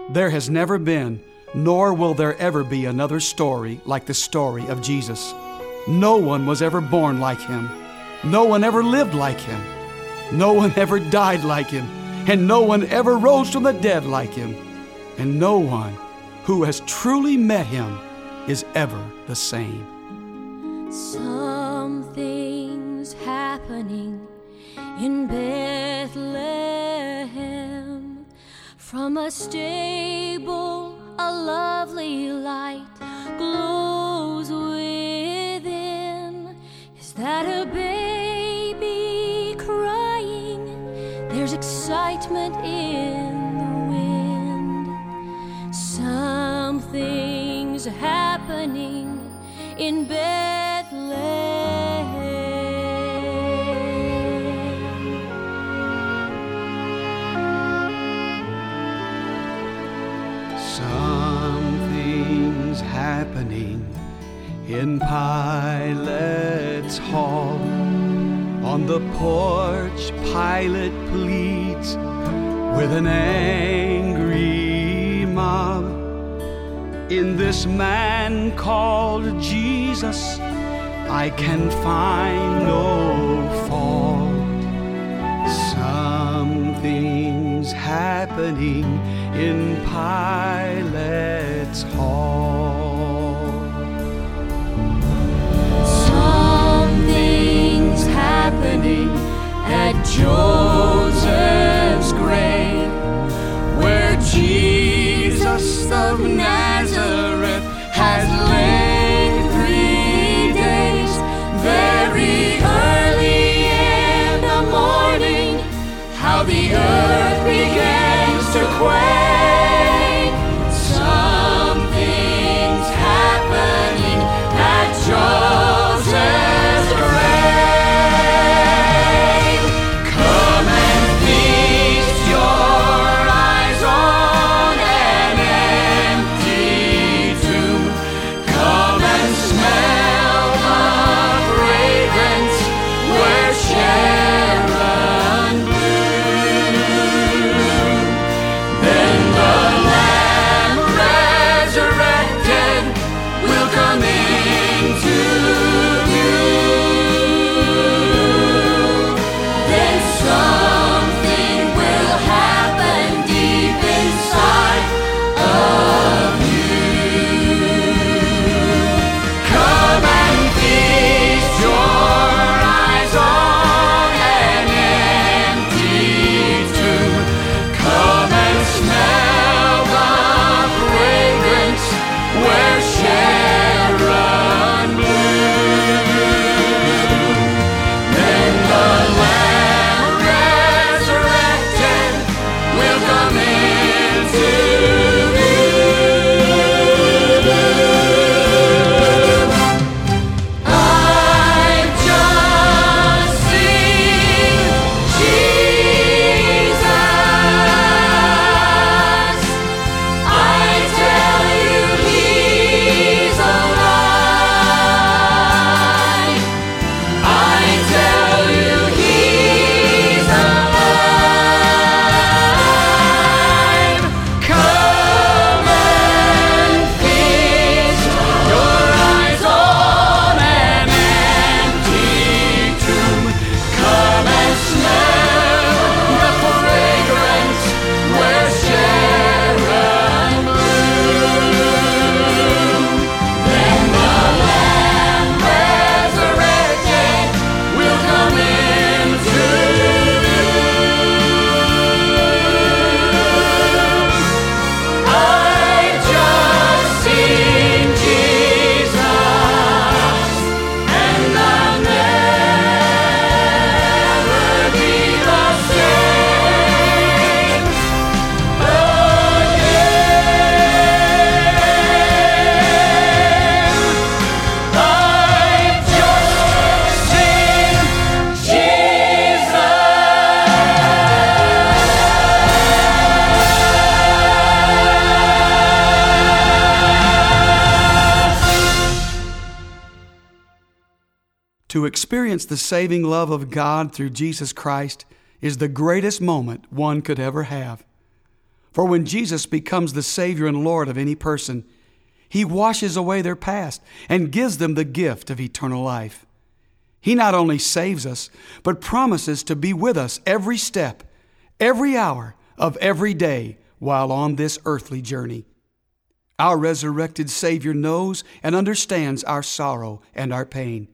There has never been, nor will there ever be another story like the story of Jesus. No one was ever born like Him. No one ever lived like Him. No one ever died like Him. And no one ever rose from the dead like Him. And no one who has truly met Him is ever the same. Something's happening in Bethlehem. From a stable, a lovely light glows within. Is that a baby crying? There's excitement in the wind. Something's happening in Bethlehem. Something's happening in Pilate's hall. On the porch, Pilate pleads with an angry mob. In this man called Jesus, I can find no fault. Something's happening in Pilate's hall. Something's happening at Joseph's grave, where Jesus of Nazareth has lain 3 days. Very early in the morning, how the earth begins to quake. Something's happening at Joseph's grave. Come and feast your eyes on an empty tomb. Come and smell the fragrance where Sharon bloomed. Then the Lamb resurrected will come into view. Then something will happen deep inside of you. Come and feast your eyes on an empty tomb. Come and smell the fragrance where Sharon bloomed. Then the Lamb resurrected will come into view. I've just seen Jesus. I tell you, He's alive. I tell you, He's alive. Come and feast your eyes on an empty tomb. Come and smell the fragrance where Sharon bloomed. Then the Lamb resurrected will come into view. I've just seen Jesus, and I'll never be the same again. I've just seen Jesus. To experience the saving love of God through Jesus Christ is the greatest moment one could ever have. For when Jesus becomes the Savior and Lord of any person, He washes away their past and gives them the gift of eternal life. He not only saves us, but promises to be with us every step, every hour of every day while on this earthly journey. Our resurrected Savior knows and understands our sorrow and our pain.